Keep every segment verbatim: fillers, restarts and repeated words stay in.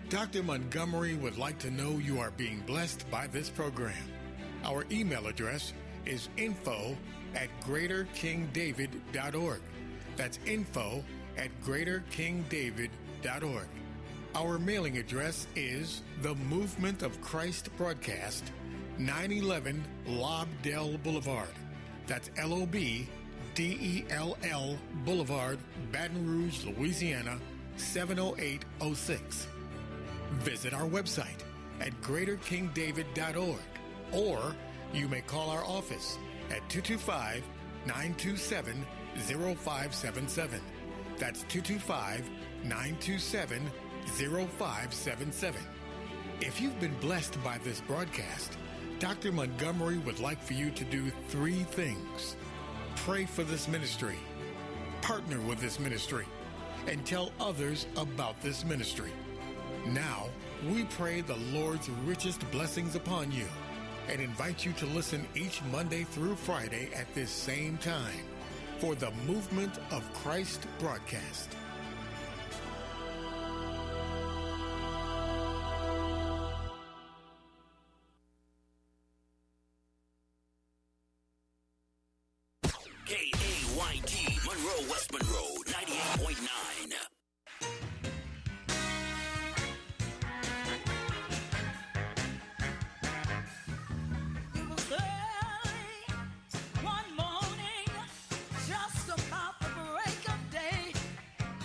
Doctor Montgomery would like to know you are being blessed by this program. Our email address is info at greater king david dot org. That's info at greater king david dot org. Our mailing address is The Movement of Christ Broadcast, nine eleven Lobdell Boulevard. That's L O B D E L L Boulevard, Baton Rouge, Louisiana, seven oh eight oh six. Visit our website at greater king david dot org, or you may call our office at two two five, nine two seven, zero five seven seven. That's two two five, nine two seven, zero five seven seven. If you've been blessed by this broadcast, Doctor Montgomery would like for you to do three things. Pray for this ministry, partner with this ministry, and tell others about this ministry. Now, we pray the Lord's richest blessings upon you and invite you to listen each Monday through Friday at this same time for the Movement of Christ broadcast. K A Y T, Monroe, West Monroe, ninety-eight point nine. One morning, just about the break of day,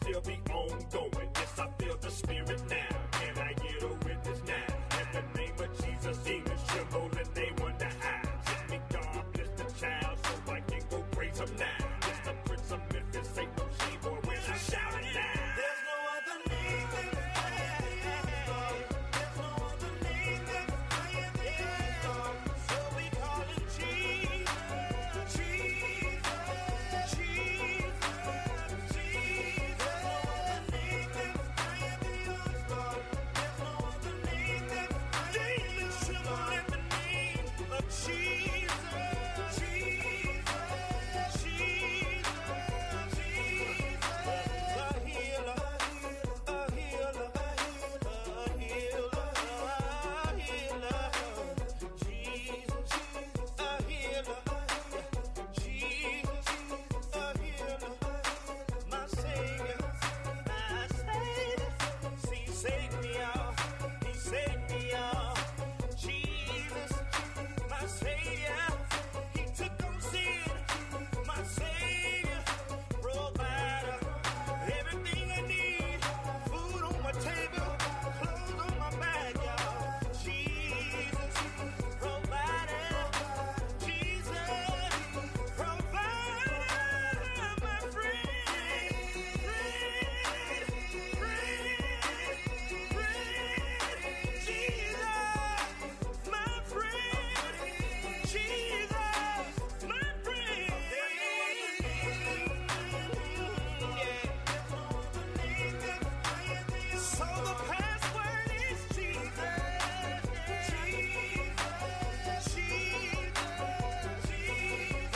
still be ongoing. Yes, I feel the spirit now. Can I get a witness now? In the name of Jesus, demons tremble and they wonder how. Let me God bless the child so I can go praise him now. It's the Prince of Memphis, ain't no shame boy when I shout it loud. There's no other name than the God. There's no other name than the God. So we call him Jesus, Jesus, Jesus, Jesus. There's no other name than the God. There's no other name than demons tremble in the name of Jesus, Jesus, Jesus, Jesus. A healer, a healer, a healer, a healer. Jesus, a healer. Jesus, a healer. My Savior, my Savior. See, he saved me out. He saved me out. Jesus, my Savior. He took on sin. My Savior, provider. Everything I need. Food on my table. Clothes on my back, y'all. Jesus, provider. Jesus, provider. My friend, friend, friend, friend. Jesus, my friend. Jesus, my friend. Yeah. So the password is Jesus. Jesus, Jesus, Jesus.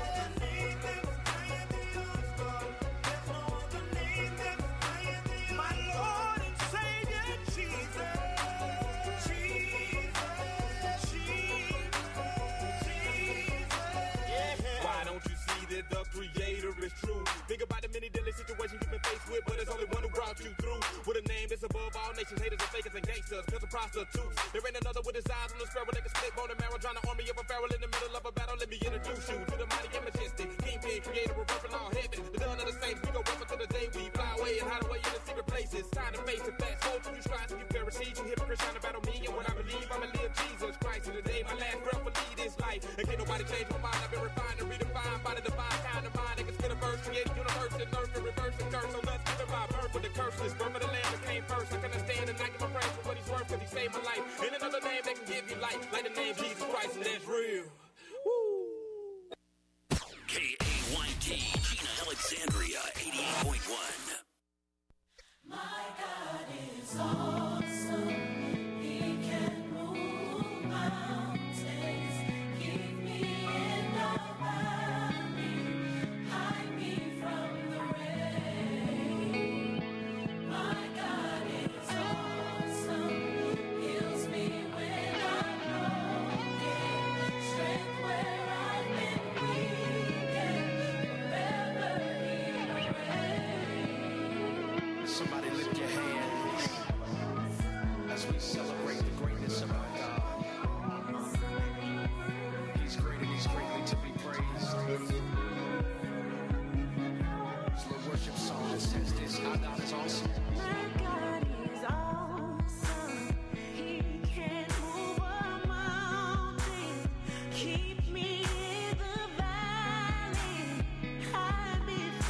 My Lord and Savior, Jesus. Jesus, Jesus, Jesus. Why don't you see that the Creator is true? Think about the many deadly situations you've been faced with, but there's only one who brought you through. With a name that's above all nations, haters and fakers and gangsters, pills and prostitutes. There ain't another with his eyes on the sparrow that can split bone and marrow, trying to army of a pharaoh in the middle of a battle. Let me introduce you to the mighty and majestic Kingpin, creator of earth and all heaven. The dawn of the saints, we go up until the day we fly away and hide away in the secret places. Time to face it, fast hold to you strides and you Pharisees. You hypocrites trying to battle me, and when I believe I'ma live Jesus Christ. And today my last breath will lead this life, and can't nobody change my mind. I've been refined and redefined by the divine kind of mind. They can spin a verse, create a universe, and earth and reverse and curse. So let's give it by birth with the curses. Birth of the land that came first. I can understand and I give my praise for what he's worth, cause he saved my life. Ain't another name that can give you life like the name Jesus Christ, and that's real. Woo! K A Y T, Gina Alexandria, eighty-eight point one. My God is awesome. He can move mountains. Keep me in the valley. Hide me from the rain. My God is awesome. Heals me when I'm broken. Strength where I've been weak. And forever He will reign. Somebody lift your hands as we celebrate the greatness of our God. He's great and he's greatly to be praised. It's a little worship song that says this: our God is awesome. My God